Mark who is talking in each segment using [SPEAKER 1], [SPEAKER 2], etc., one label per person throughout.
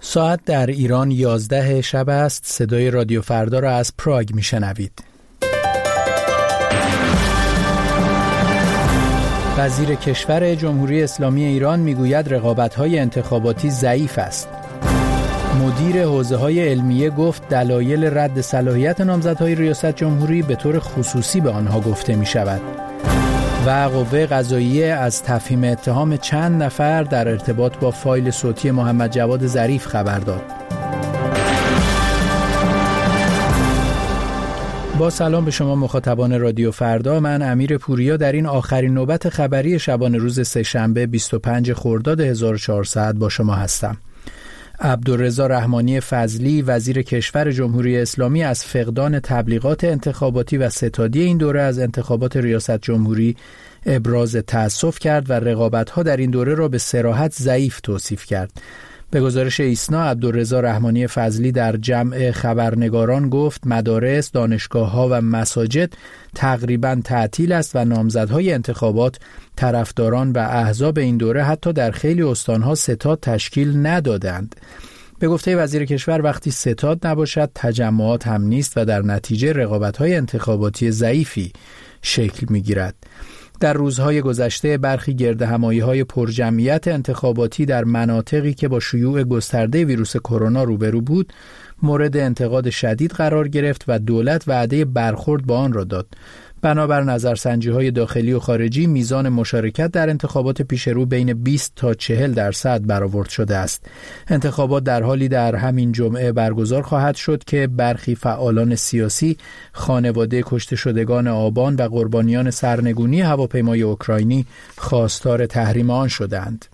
[SPEAKER 1] ساعت در ایران 11 شب است. صدای رادیو فردا را از پراگ میشنوید. وزیر کشور جمهوری اسلامی ایران میگوید رقابت‌های انتخاباتی ضعیف است. مدیر حوزه‌های علمیه گفت دلایل رد صلاحیت نامزدهای ریاست جمهوری به طور خصوصی به آنها گفته می‌شود. و قوه قضاییه از تفهیم اتهام چند نفر در ارتباط با فایل صوتی محمد جواد ظریف خبر داد. با سلام به شما مخاطبان رادیو فردا، من امیر پوریا در این آخرین نوبت خبری شبانه روز سه‌شنبه 25 خرداد 1400 با شما هستم. عبدالرضا رحمانی فضلی وزیر کشور جمهوری اسلامی از فقدان تبلیغات انتخاباتی و ستادی این دوره از انتخابات ریاست جمهوری ابراز تأسف کرد و رقابت‌ها در این دوره را به صراحت ضعیف توصیف کرد. به گزارش ایسنا، عبدالرضا رحمانی فضلی در جمع خبرنگاران گفت مدارس، دانشگاه‌ها و مساجد تقریباً تعطیل است و نامزدهای انتخابات، طرفداران و احزاب این دوره حتی در خیلی استان‌ها ستاد تشکیل ندادند. به گفته وزیر کشور وقتی ستاد نباشد تجمعات هم نیست و در نتیجه رقابت‌های انتخاباتی ضعیفی شکل می‌گیرد. در روزهای گذشته برخی گردهمایی‌های پرجمعیت انتخاباتی در مناطقی که با شیوع گسترده ویروس کرونا روبرو بود مورد انتقاد شدید قرار گرفت و دولت وعده برخورد با آن را داد. بنابر نظرسنجی‌های داخلی و خارجی میزان مشارکت در انتخابات پیشرو بین 20 تا 40% برآورد شده است. انتخابات در حالی در همین جمعه برگزار خواهد شد که برخی فعالان سیاسی خانواده کشته شدگان آبان و قربانیان سرنگونی هواپیمای اوکراینی خواستار تحریم آن شدند.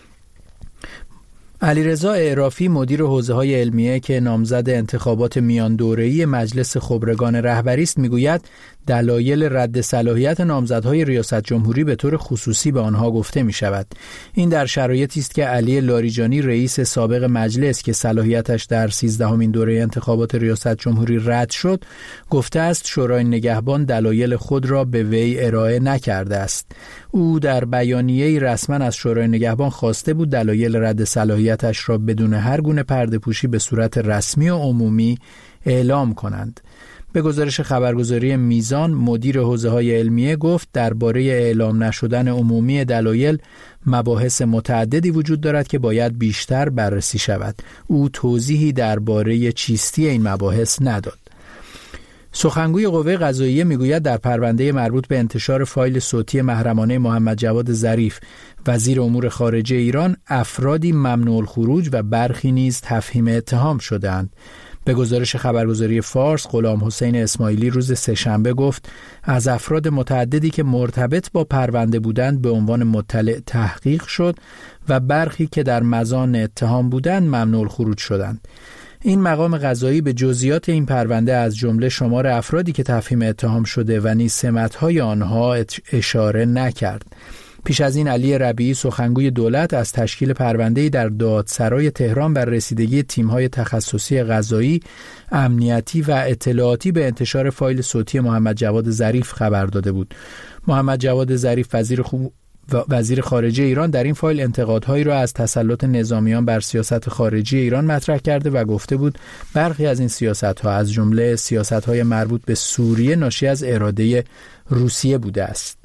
[SPEAKER 1] علیرضا اعرافی مدیر حوزه‌های علمیه که نامزد انتخابات میان دوره‌ای مجلس خبرگان رهبری است میگوید دلایل رد صلاحیت نامزدهای ریاست جمهوری به طور خصوصی به آنها گفته می شود. این در شرایطی است که علی لاریجانی رئیس سابق مجلس که صلاحیتش در 13مین دوره انتخابات ریاست جمهوری رد شد گفته است شورای نگهبان دلایل خود را به وی ارائه نکرده است. او در بیانیه‌ای رسما از شورای نگهبان خواسته بود دلایل رد صلاحیتش را بدون هر گونه پرده‌پوشی به صورت رسمی و عمومی اعلام کنند. به گزارش خبرگزاری میزان، مدیر حوزه‌های علمیه گفت درباره اعلام نشدن عمومی دلایل مباحث متعددی وجود دارد که باید بیشتر بررسی شود. او توضیحی درباره چیستی این مباحث نداد. سخنگوی قوه قضاییه میگوید در پرونده مربوط به انتشار فایل صوتی محرمانه محمد جواد ظریف وزیر امور خارجه ایران افرادی ممنوع الخروج و برخی نیز تفهیم اتهام شدند. به گزارش خبرگزاری فارس، غلام حسین اسماعیلی روز سه‌شنبه گفت از افراد متعددی که مرتبط با پرونده بودند به عنوان مطلع تحقیق شد و برخی که در مزان اتهام بودند ممنوع الخروج شدند. این مقام قضایی به جزئیات این پرونده از جمله شمار افرادی که تفهیم اتهام شده و نیز سمت‌های آنها اشاره نکرد. پیش از این علی ربیعی سخنگوی دولت از تشکیل پرونده‌ای در دادسرای تهران بر رسیدگی تیم‌های تخصصی قضایی، امنیتی و اطلاعاتی به انتشار فایل صوتی محمد جواد ظریف خبر داده بود. محمد جواد ظریف وزیر خارجه ایران در این فایل انتقادهایی را از تسلط نظامیان بر سیاست خارجی ایران مطرح کرده و گفته بود برخی از این سیاست‌ها از جمله سیاست‌های مربوط به سوریه ناشی از اراده روسیه بوده است.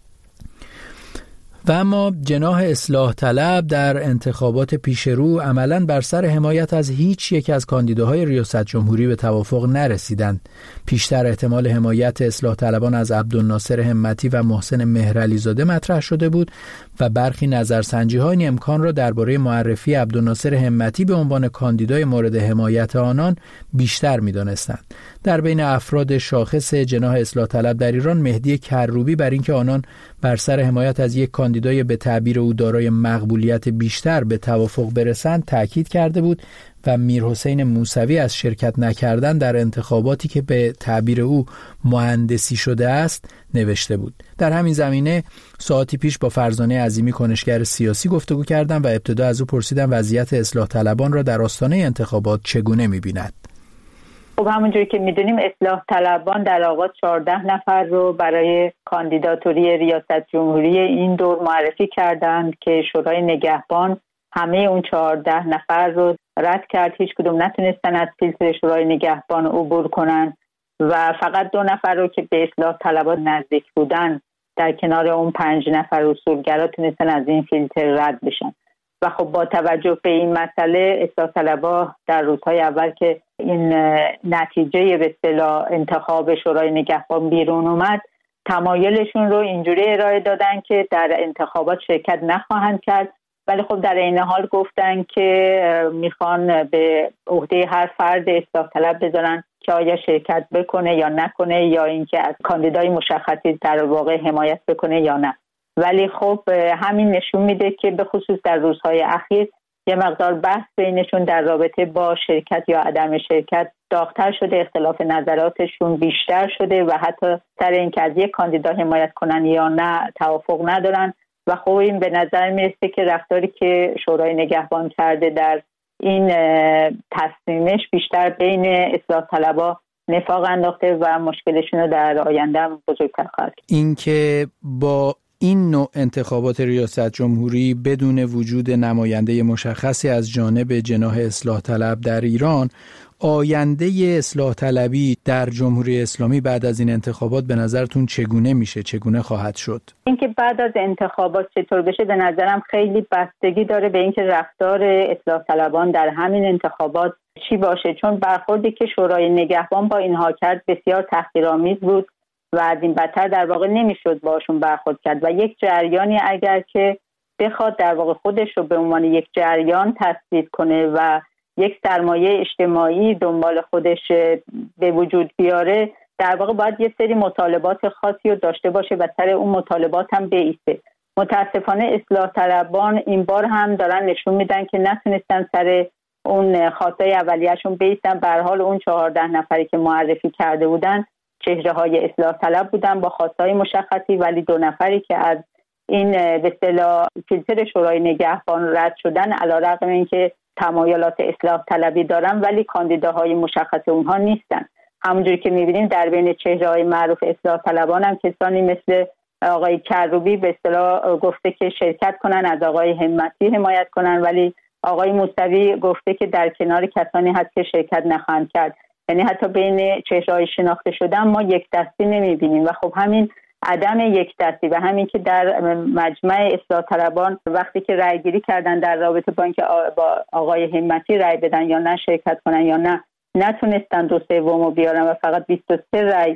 [SPEAKER 1] و اما جناح اصلاح طلب در انتخابات پیشرو عملاً بر سر حمایت از هیچ یک از کاندیداهای ریاست جمهوری به توافق نرسیدند. پیشتر احتمال حمایت اصلاح طلبان از عبدالناصر همتی و محسن مهرعلیزاده مطرح شده بود و برخی نظرسنجی‌ها این امکان را درباره معرفی عبدالناصر همتی به عنوان کاندیدای مورد حمایت آنان بیشتر می‌دانستند. در بین افراد شاخص جناح اصلاح طلب در ایران مهدی کروبی بر اینکه آنان بر سر حمایت از یک کاندیدای به تعبیر او دارای مقبولیت بیشتر به توافق برسند تاکید کرده بود و میرحسین موسوی از شرکت نکردن در انتخاباتی که به تعبیر او مهندسی شده است نوشته بود. در همین زمینه ساعتی پیش با فرزانه عظیمی کنشگر سیاسی گفتگو کردم و ابتدا از او پرسیدم وضعیت اصلاح طلبان را در آستانه انتخابات چگونه می‌بیند.
[SPEAKER 2] خب همونجوری که میدونیم اصلاح طلبان در آغاز 14 نفر رو برای کاندیداتوری ریاست جمهوری این دور معرفی کردند که شورای نگهبان همه اون 14 نفر رو رد کرد. هیچ کدوم نتونستن از فیلتر شورای نگهبان عبور کنن و فقط 2 نفر رو که به اصلاح طلبان نزدیک بودن در کنار اون 5 نفر اصولگرا تونستن از این فیلتر رد بشن. و خب با توجه به این مسئله اصلاح طلبا در روزهای اول که این نتیجه به اصطلاح انتخاب شورای نگهبان بیرون اومد، تمایلشون رو اینجوری ارائه دادن که در انتخابات شرکت نخواهند کرد، ولی خب در این حال گفتن که میخوان به عهده هر فرد اصلاح طلب بذارن که آیا شرکت بکنه یا نکنه، یا اینکه از کاندیدای مشخصی در واقع حمایت بکنه یا نه. ولی خب همین نشون میده که به خصوص در روزهای اخیر یه مقدار بحث بینشون در رابطه با شرکت یا عدم شرکت داغ‌تر شده، اختلاف نظراتشون بیشتر شده و حتی سر اینکه از یک کاندیدا حمایت کنن یا نه توافق ندارن. و خب این به نظر میرسه که رفتاری که شورای نگهبان کرده در این تصمیمش بیشتر بین اصلاح طلبا نفاق انداخته و مشکلشون رو در آینده بزرگتر خواهد کرد.
[SPEAKER 1] این که با این نوع انتخابات ریاست جمهوری بدون وجود نماینده مشخصی از جانب جناح اصلاح طلب در ایران، آینده اصلاح طلبی در جمهوری اسلامی بعد از این انتخابات به نظرتون چگونه میشه؟ چگونه خواهد شد؟
[SPEAKER 2] اینکه بعد از انتخابات چطور بشه به نظرم خیلی بستگی داره به اینکه رفتار اصلاح طلبان در همین انتخابات چی باشه، چون برخوردی که شورای نگهبان با اینها کرد بسیار تحقیرآمیز بود و از این بدتر در واقع نمیشد باشون برخورد کرد و یک جریانی اگر که بخواد در واقع خودش رو به عنوان یک جریان تثبیت کنه و یک سرمایه اجتماعی دنبال خودش به وجود بیاره، در واقع باید یه سری مطالبات خاصی رو داشته باشه و سر اون مطالبات هم بایسته. متاسفانه اصلاح طلبان این بار هم دارن نشون میدن که نتونستن سر اون خواستای اولیه‌شون بایستن. به هر حال اون 14 نفری که معرفی کرده بودن چهره‌های اصلاح طلب بودن با خواستای مشخصی، ولی 2 نفری که از این به اصطلاح فیلتر شورای نگهبان رد شدن علیرغم اینکه تمایلات اصلاح طلبی دارن ولی کاندیداهای مشخص اونها نیستن. همونجوری که می‌بینیم در بین چهره‌های معروف اصلاح طلبان هم کسانی مثل آقای کروبی به اصطلاح گفته که شرکت کنن، از آقای همتی حمایت کنن، ولی آقای موسوی گفته که در کنار کسانی هست که شرکت نخواهند کرد. یعنی حتی بین چهره‌های شناخته شدن ما یک دستی نمی‌بینیم و خب همین عدم یک دستی و همین که در مجمع اصلاح طلبان وقتی که رأی گیری کردن در رابطه با اینکه با آقای همتی رأی بدن یا نه شرکت کنن یا نه، نتونستن 2/3 رو بیارن و فقط 23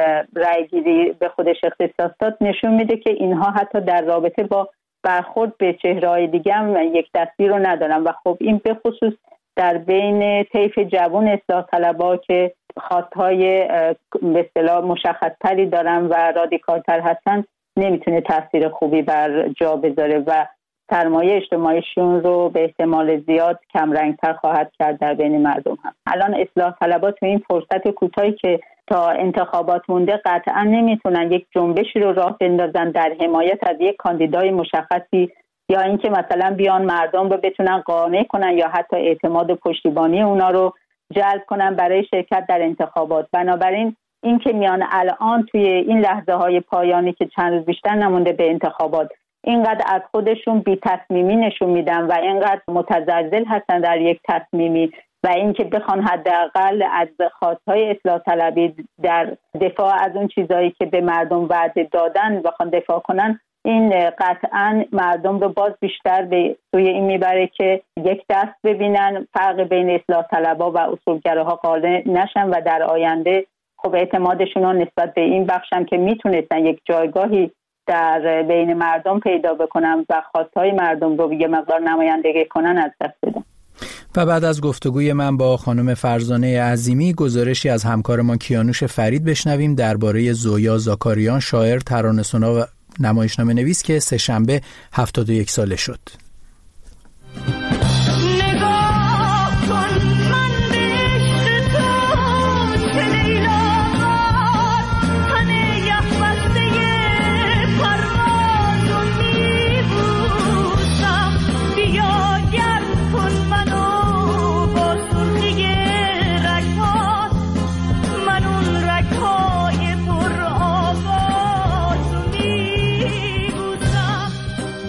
[SPEAKER 2] رأی گیری به خودش اختصاص داد، نشون میده که اینها حتی در رابطه با برخورد به چهره‌های دیگه هم یک دستی رو ندارن و خب این به خصوص در بین طیف جوان اصلاح طلبا که خواستهای به اصطلاح مشخص‌تری دارن و رادیکال‌تر هستن نمیتونه تاثیر خوبی بر جا بذاره و سرمایه اجتماعیشون رو به احتمال زیاد کمرنگ‌تر خواهد کرد در بین مردم هم. الان اصلاح طلبا تو این فرصت کوتاهی که تا انتخابات مونده قطعا نمیتونن یک جنبشی رو راه بندازن در حمایت از یک کاندیدای مشخصی یا اینکه مثلا بیان مردم رو بتونن قانع کنن یا حتی اعتماد و پشتیبانی اونا رو جلب کنن برای شرکت در انتخابات. بنابراین این که میان الان توی این لحظه های پایانی که چند روز بیشتر نمونده به انتخابات اینقدر از خودشون بی تصمیمی نشون میدن و اینقدر متزلزل هستن در یک تصمیمی و اینکه بخوان حداقل از خواستهای اصلاح طلبی در دفاع از اون چیزایی که به مردم وعده دادن بخوان دفاع کنن، این قطعاً مردم رو باز بیشتر به سوی این میبره که یک دست ببینن، فرق بین اصلاح طلبها و اصولگراها قائل نشن و در آینده خب اعتمادشون رو نسبت به این بخشم که میتونستن یک جایگاهی در بین مردم پیدا بکنن و خواستهای مردم رو یه مقدار نمایندگی کنن از دست بدن.
[SPEAKER 1] و بعد از گفتگوی من با خانم فرزانه عظیمی گزارشی از همکارمان کیانوش فرید بشنویم درباره زویا زاکاریان، شاعر، ترانه‌سرا و نمایشنامه نویس که سه‌شنبه 71 ساله شد.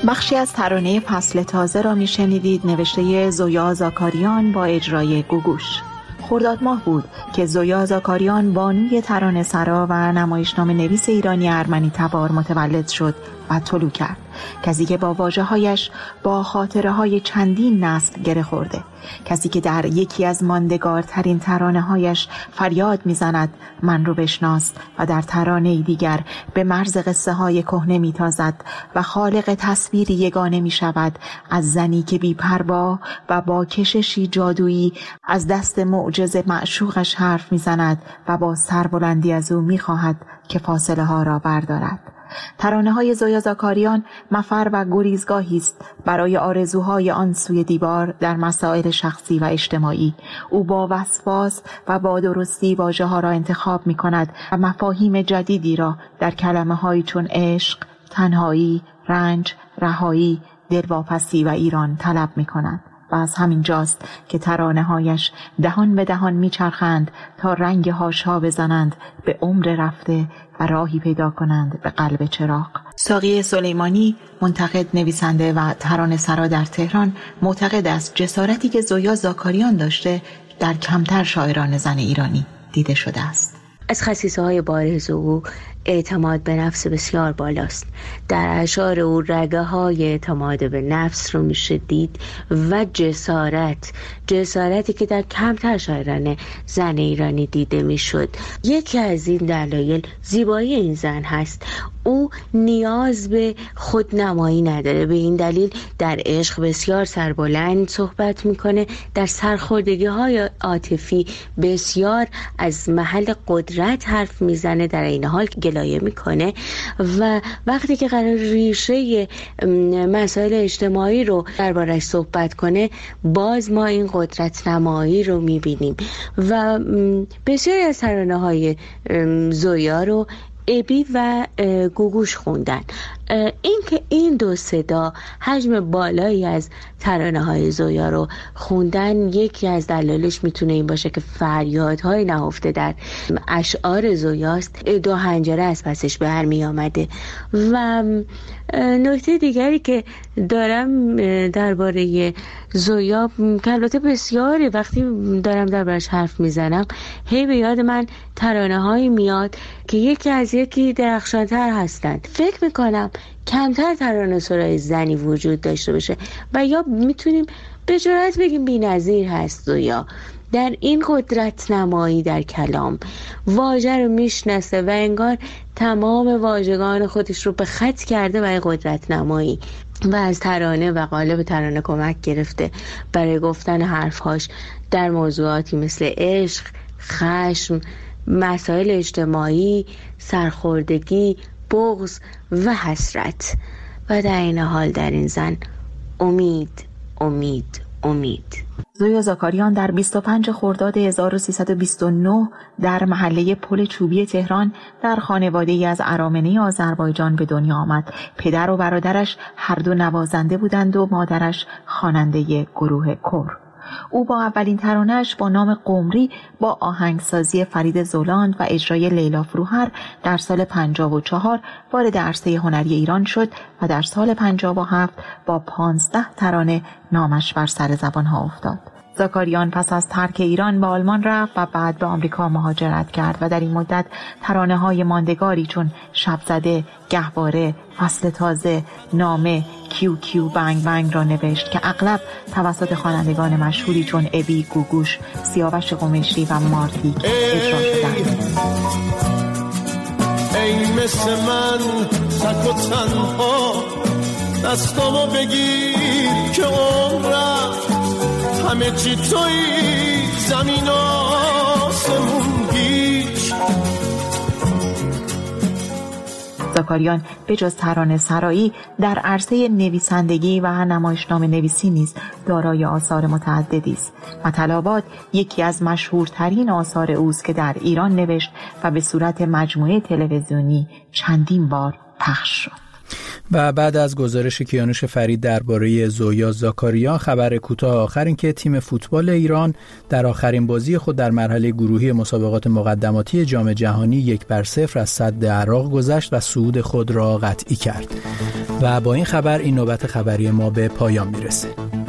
[SPEAKER 3] بخشی از ترانه فصل تازه را میشنیدید، نوشته زویا زاکاریان با اجرای گوگوش. خرداد ماه بود که زویا زاکاریان بانوی ترانه سرا و نمایشنامه نویس ایرانی ارمنی تبار متولد شد و طلوع کرد. کسی که با واژه‌هایش با خاطره‌های چندین نسل گره خورده، کسی که در یکی از ماندگارترین ترانه‌هایش فریاد می‌زند من رو بشناس و در ترانه‌ای دیگر به مرز قصه‌های کهنه می‌تازد و خالق تصویری یگانه می‌شود از زنی که بی‌پروا و با کششی جادویی از دست معجز معشوقش حرف می‌زند و با سربلندی از او می‌خواهد که فاصله ها را بردارد. ترانه های زویا زاکاریان مفر و گریزگاهی است برای آرزوهای آن سوی دیوار در مسائل شخصی و اجتماعی. او با وسواس و با درستی واژه ها را انتخاب می کند و مفاهیم جدیدی را در کلمه هایی چون عشق، تنهایی، رنج، رهایی، دلواپسی و ایران طلب می کند. و از همین جاست که ترانه هایش دهان به دهان می چرخند تا رنگ هاشا بزنند به عمر رفته و راهی پیدا کنند به قلب چراغ. ساقی سلیمانی، منتقد، نویسنده و ترانه سرا در تهران، معتقد است جسارتی که زویا زاکاریان داشته در کمتر شاعران زن ایرانی دیده شده است.
[SPEAKER 4] از خصیصه‌های بارز او اعتماد به نفس بسیار بالاست. در اشعار او رگه‌های اعتماد به نفس رو میشه دید و جسارتی که در کمتر شاعران زن ایرانی دیده میشد. یکی از این دلایل زیبایی این زن هست. او نیاز به خودنمایی نداره. به این دلیل در عشق بسیار سربلند صحبت میکنه، در سرخوردگی‌های عاطفی بسیار از محل قدرت حرف میزنه، در این حال گلایه میکنه و وقتی که قرار ریشه مسائل اجتماعی رو دربارش صحبت کنه باز ما این قدرت نمایی رو میبینیم و بسیاری از ترانه‌های زویا رو ابی و گوگوش خوندن. این که این دو صدا حجم بالایی از ترانه‌های زویا رو خوندن، یکی از دلایلش میتونه این باشه که فریادهای نهفته در اشعار زویاست، دو حنجره از پسش برمی آمده. و نکته دیگری که دارم درباره زویا که البته بسیاری وقتی دارم دربارش حرف میزنم هی به یاد من ترانه‌هایی میاد که یکی درخشان‌تر هستند. فکر میکنم کمتر ترانه سرای زنی وجود داشته باشه و یا میتونیم به جرات بگیم بی‌نظیر هست زویا در این قدرت نمایی در کلام. واژه رو میشناسه و انگار تمام واژگان خودش رو به خط کرده برای قدرت نمایی و از ترانه و قالب ترانه کمک گرفته برای گفتن حرفهاش در موضوعاتی مثل عشق، خشم، مسائل اجتماعی، سرخوردگی، بغض و حسرت و در این حال در این زن امید.
[SPEAKER 3] زویا زاکاریان در 25 خرداد 1329 در محله پل چوبی تهران در خانواده‌ای از ارامنه آذربایجان به دنیا آمد. پدر و برادرش هر دو نوازنده بودند و مادرش خواننده گروه کور. او با اولین ترانه‌اش با نام قمری با آهنگسازی فرید زولاند و اجرای لیلا فروهر در سال 54 وارد عرصه هنری ایران شد و در سال 57 با 15 ترانه نامش بر سر زبان‌ها افتاد. زاکاریان پس از ترک ایران به آلمان رفت و بعد به آمریکا مهاجرت کرد و در این مدت ترانه‌های ماندگاری چون شب زده، گهواره، فصل تازه، نامه، کیو کیو، بنگ بنگ را نوشت که اغلب توسط خوانندگان مشهوری چون ابی، گوگوش، سیاوش قمیشی و مارتیک اجرا شدند.
[SPEAKER 5] ای مثل من تک و تنها دستامو بگیر که عمرم همه چی توی زمین آسمون هیچ.
[SPEAKER 3] زاکاریان به جز ترانه سرایی در عرصه نویسندگی و نمایشنامه نویسی نیز دارای آثار متعددی است. مطلبات یکی از مشهورترین آثار اوست که در ایران نوشت و به صورت مجموعه تلویزیونی چندین بار پخش شد.
[SPEAKER 1] و بعد از گزارش کیانوش فرید درباره زویا زاکاریان، خبر کوتاه آخر این که تیم فوتبال ایران در آخرین بازی خود در مرحله گروهی مسابقات مقدماتی جام جهانی 1-0 از سد عراق گذشت و صعود خود را قطعی کرد. و با این خبر این نوبت خبری ما به پایان میرسه.